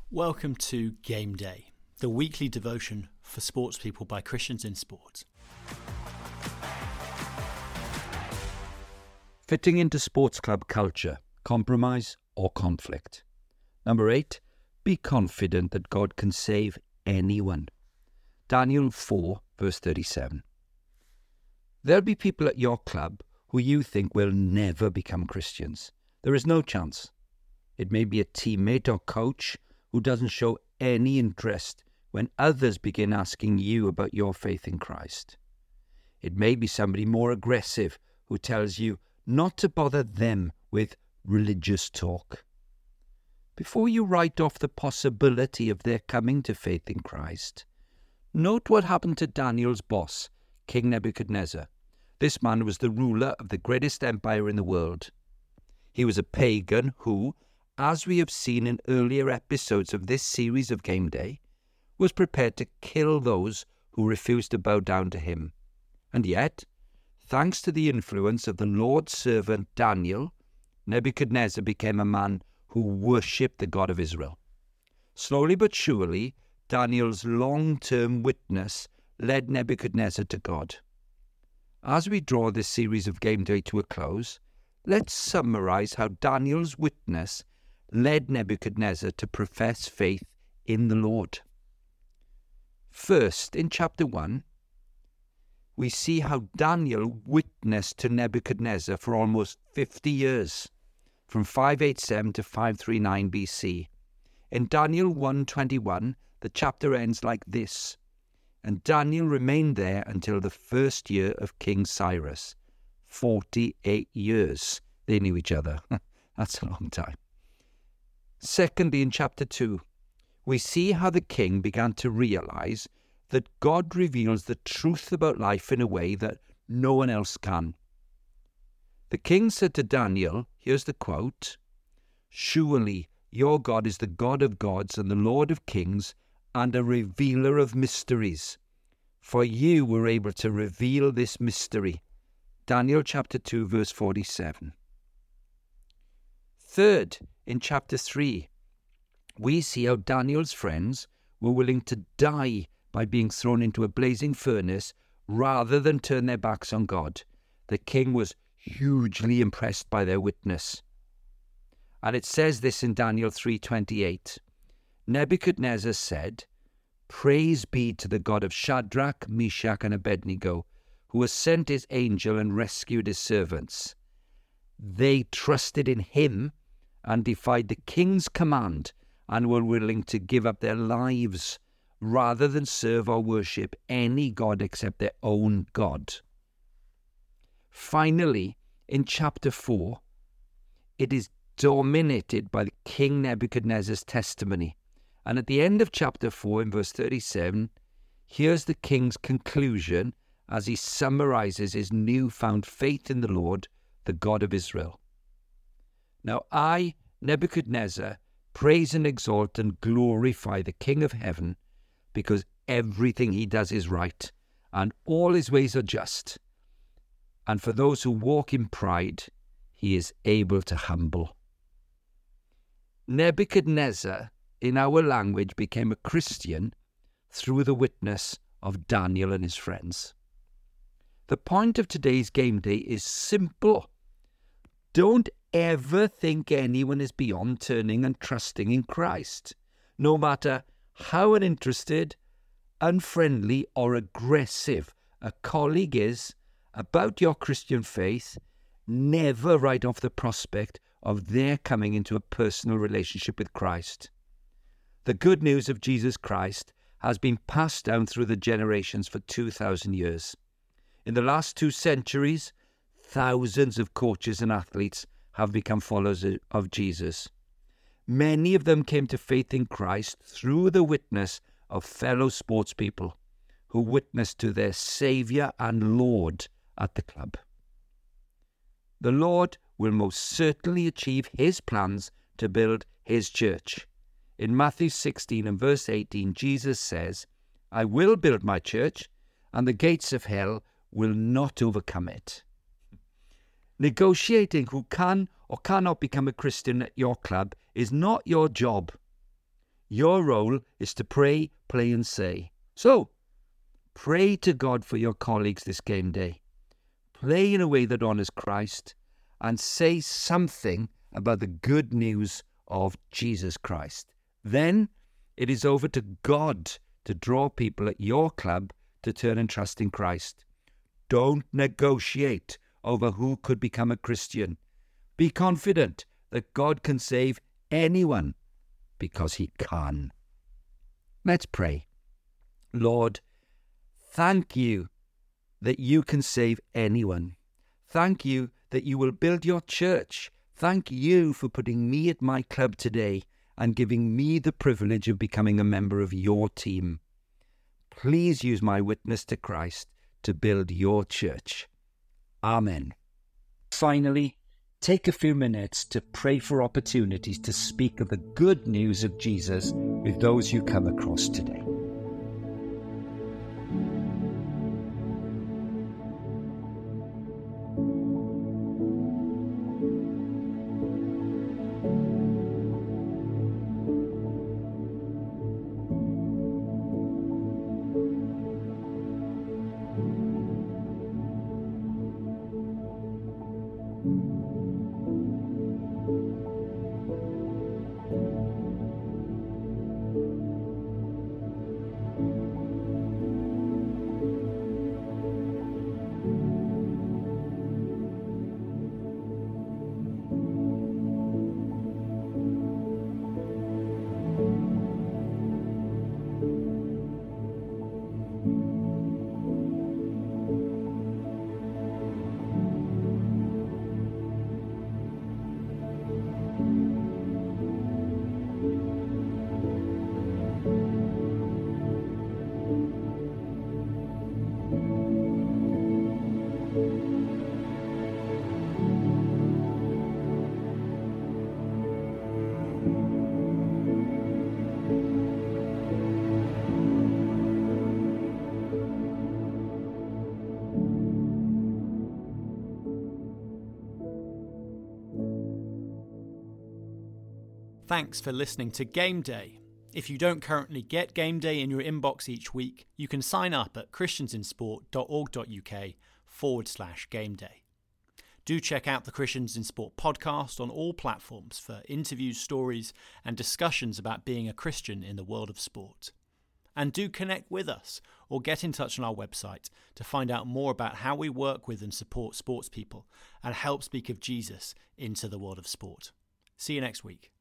Welcome to Game Day, the weekly devotion for sports people by Christians in sport. Fitting into sports club culture, compromise or conflict. Number 8, be confident that God can save anyone. Daniel 4 verse 37. There'll be people at your club who you think will never become Christians. There is no chance. It may be a teammate or coach who doesn't show any interest when others begin asking you about your faith in Christ. It may be somebody more aggressive who tells you not to bother them with religious talk. Before you write off the possibility of their coming to faith in Christ, note what happened to Daniel's boss, King Nebuchadnezzar. This man was the ruler of the greatest empire in the world. He was a pagan who, as we have seen in earlier episodes of this series of Game Day, was prepared to kill those who refused to bow down to him. And yet, thanks to the influence of the Lord's servant Daniel, Nebuchadnezzar became a man who worshipped the God of Israel. Slowly but surely, Daniel's long-term witness led Nebuchadnezzar to God. As we draw this series of Game Day to a close, let's summarize how Daniel's witness led Nebuchadnezzar to profess faith in the Lord. First, in chapter 1, we see how Daniel witnessed to Nebuchadnezzar for almost 50 years, from 587 to 539 BC. In Daniel 1:21, the chapter ends like this: "And Daniel remained there until the first year of King Cyrus." 48 years they knew each other. That's a long time. Secondly, in chapter 2, we see how the king began to realize that God reveals the truth about life in a way that no one else can. The king said to Daniel, here's the quote, "Surely your God is the God of gods and the Lord of kings and a revealer of mysteries. For you were able to reveal this mystery." Daniel chapter 2 verse 47. Third, in chapter 3, we see how Daniel's friends were willing to die by being thrown into a blazing furnace rather than turn their backs on God. The king was hugely impressed by their witness. And it says this in Daniel 3:28. Nebuchadnezzar said, "Praise be to the God of Shadrach, Meshach, and Abednego, who has sent his angel and rescued his servants. They trusted in him and defied the king's command and were willing to give up their lives rather than serve or worship any god except their own God." Finally, in chapter 4, it is dominated by King Nebuchadnezzar's testimony. And at the end of chapter 4, in verse 37, here's the king's conclusion as he summarizes his newfound faith in the Lord, the God of Israel. "Now I, Nebuchadnezzar, praise and exalt and glorify the King of heaven, because everything he does is right, and all his ways are just. And for those who walk in pride, he is able to humble." Nebuchadnezzar, in our language, became a Christian through the witness of Daniel and his friends. The point of today's Game Day is simple. Don't ever think anyone is beyond turning and trusting in Christ. No matter how uninterested, unfriendly, or aggressive a colleague is about your Christian faith, never write off the prospect of their coming into a personal relationship with Christ. The good news of Jesus Christ has been passed down through the generations for 2,000 years. In the last 2 centuries, thousands of coaches and athletes have become followers of Jesus. Many of them came to faith in Christ through the witness of fellow sports people who witnessed to their Saviour and Lord at the club. The Lord will most certainly achieve his plans to build his church. In Matthew 16 and verse 18, Jesus says, "I will build my church, and the gates of hell will not overcome it." Negotiating who can or cannot become a Christian at your club is not your job. Your role is to pray, play and say. So, pray to God for your colleagues this game day. Play in a way that honours Christ and say something about the good news of Jesus Christ. Then it is over to God to draw people at your club to turn and trust in Christ. Don't negotiate over who could become a Christian. Be confident that God can save anyone because he can. Let's pray. Lord, thank you that you can save anyone. Thank you that you will build your church. Thank you for putting me at my club today and giving me the privilege of becoming a member of your team. Please use my witness to Christ to build your church. Amen. Finally, take a few minutes to pray for opportunities to speak of the good news of Jesus with those you come across today. Thanks for listening to Game Day. If you don't currently get Game Day in your inbox each week, you can sign up at christiansinsport.org.uk/Game Day. Do check out the Christians in Sport podcast on all platforms for interviews, stories, and discussions about being a Christian in the world of sport. And do connect with us or get in touch on our website to find out more about how we work with and support sports people and help speak of Jesus into the world of sport. See you next week.